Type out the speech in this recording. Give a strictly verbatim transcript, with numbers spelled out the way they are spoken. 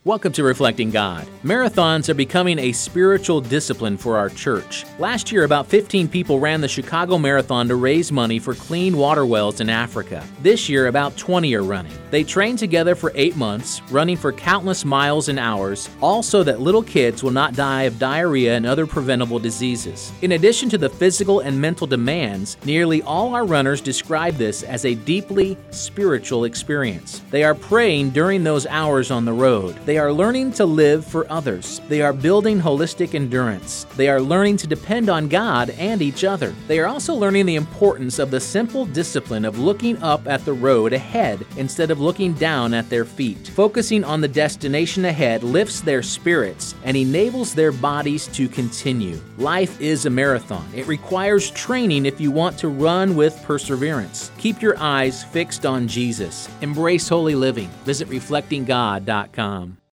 Welcome to Reflecting God. Marathons are becoming a spiritual discipline for our church. Last year, about fifteen people ran the Chicago Marathon to raise money for clean water wells in Africa. This year, about twenty are running. They train together for eight months, running for countless miles and hours, all so that little kids will not die of diarrhea and other preventable diseases. In addition to the physical and mental demands, nearly all our runners describe this as a deeply spiritual experience. They are praying during those hours on the road. They are learning to live for others. They are building holistic endurance. They are learning to depend on God and each other. They are also learning the importance of the simple discipline of looking up at the road ahead instead of looking down at their feet. Focusing on the destination ahead lifts their spirits and enables their bodies to continue. Life is a marathon. It requires training if you want to run with perseverance. Keep your eyes fixed on Jesus. Embrace holy living. Visit reflecting god dot com.